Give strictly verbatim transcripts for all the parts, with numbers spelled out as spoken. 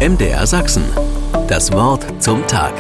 M D R Sachsen. Das Wort zum Tag.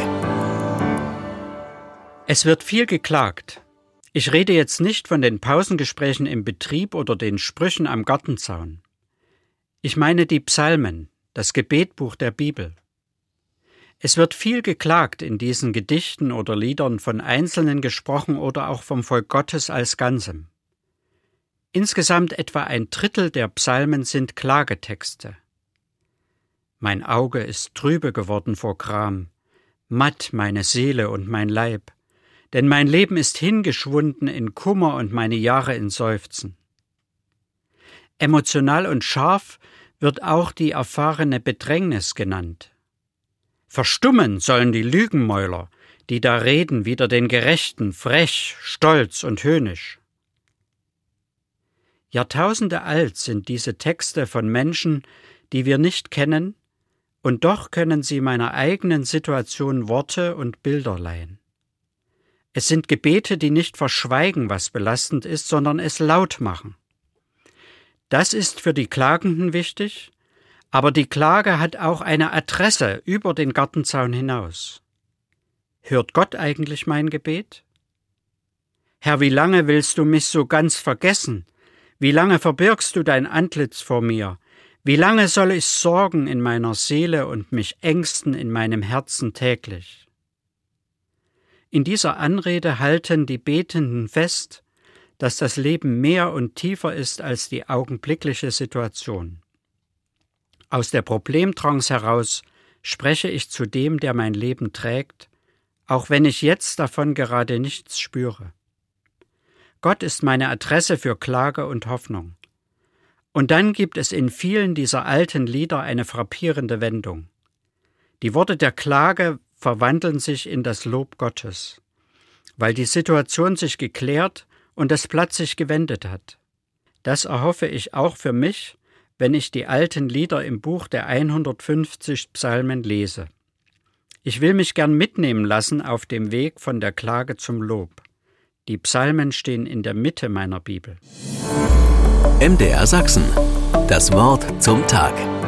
Es wird viel geklagt. Ich rede jetzt nicht von den Pausengesprächen im Betrieb oder den Sprüchen am Gartenzaun. Ich meine die Psalmen, das Gebetbuch der Bibel. Es wird viel geklagt in diesen Gedichten oder Liedern, von Einzelnen gesprochen oder auch vom Volk Gottes als Ganzem. Insgesamt etwa ein Drittel der Psalmen sind Klagetexte. Mein Auge ist trübe geworden vor Gram, matt meine Seele und mein Leib, denn mein Leben ist hingeschwunden in Kummer und meine Jahre in Seufzen. Emotional und scharf wird auch die erfahrene Bedrängnis genannt. Verstummen sollen die Lügenmäuler, die da reden wider den Gerechten, frech, stolz und höhnisch. Jahrtausende alt sind diese Texte von Menschen, die wir nicht kennen, und doch können sie meiner eigenen Situation Worte und Bilder leihen. Es sind Gebete, die nicht verschweigen, was belastend ist, sondern es laut machen. Das ist für die Klagenden wichtig, aber die Klage hat auch eine Adresse über den Gartenzaun hinaus. Hört Gott eigentlich mein Gebet? Herr, wie lange willst du mich so ganz vergessen? Wie lange verbirgst du dein Antlitz vor mir? Wie lange soll ich sorgen in meiner Seele und mich ängsten in meinem Herzen täglich? In dieser Anrede halten die Betenden fest, dass das Leben mehr und tiefer ist als die augenblickliche Situation. Aus der Problemtrance heraus spreche ich zu dem, der mein Leben trägt, auch wenn ich jetzt davon gerade nichts spüre. Gott ist meine Adresse für Klage und Hoffnung. Und dann gibt es in vielen dieser alten Lieder eine frappierende Wendung. Die Worte der Klage verwandeln sich in das Lob Gottes, weil die Situation sich geklärt und das Blatt sich gewendet hat. Das erhoffe ich auch für mich, wenn ich die alten Lieder im Buch der hundertfünfzig Psalmen lese. Ich will mich gern mitnehmen lassen auf dem Weg von der Klage zum Lob. Die Psalmen stehen in der Mitte meiner Bibel. M D R Sachsen. Das Wort zum Tag.